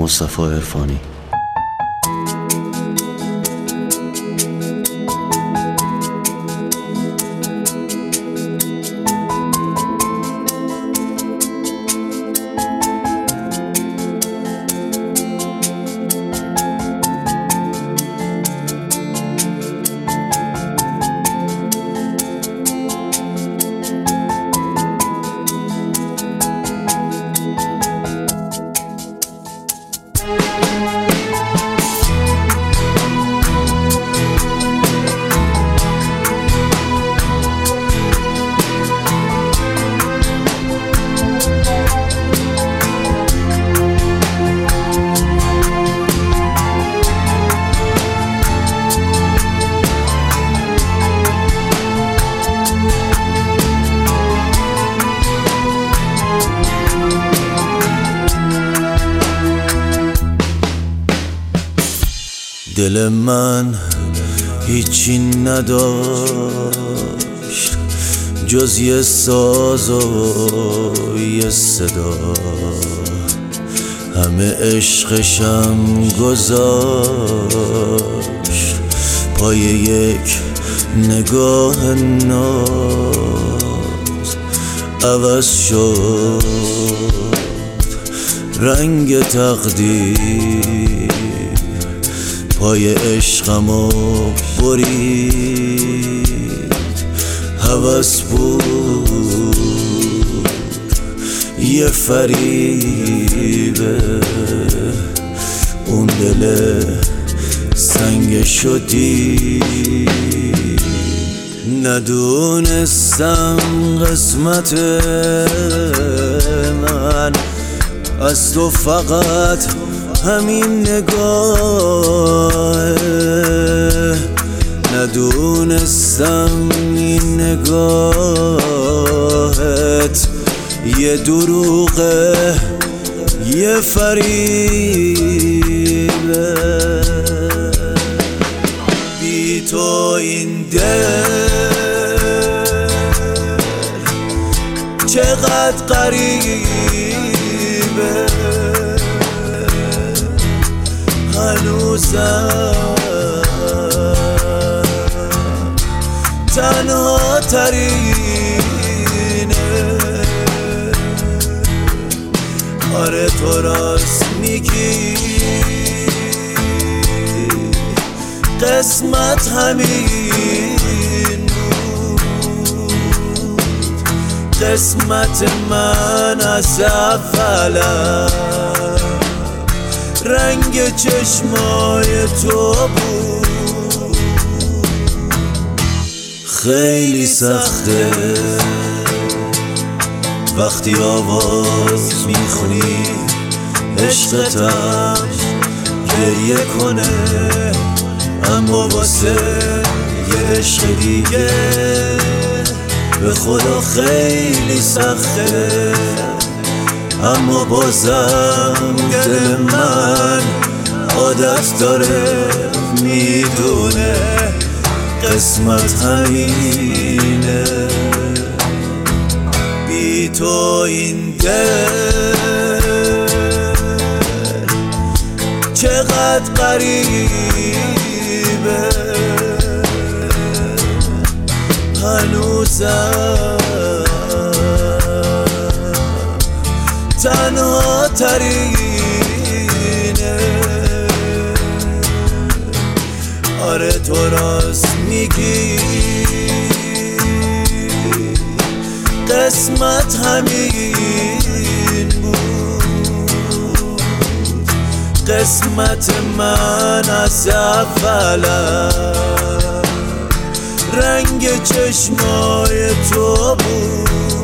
مصطفی عرفانی. دل من هیچی نداشت جز یه ساز و یه صدا، همه عشقشم گذاشت پای یک نگاه ناز. عوض شد رنگ تقدیر، پای عشقمو برید. هوس بود یه فریبه، اون دل سنگ شدی. ندونستم قسمت من از تو فقط همین نگاه. ندونستم این نگاهت یه دروغه، یه فریبه. بی تو این دل چقدر غریبه، هنوزم تنها ترینه. آره تو راست میگی، قسمت همین بود. قسمت من از اولم رنگ چشمای تو بود. خیلی سخته وقتی آواز میخونی عشقتم گریه کنه، اما واسه یه عشق دیگه به خدا خیلی سخته. اما بازم دل من عادت داره، میدونه قسمت همینه. بی تو این دل چقدر غریبه، هنوزم تنها ترینه. آره تو راست میگی، قسمت همین بود. قسمت من از اولم رنگ چشمای تو بود.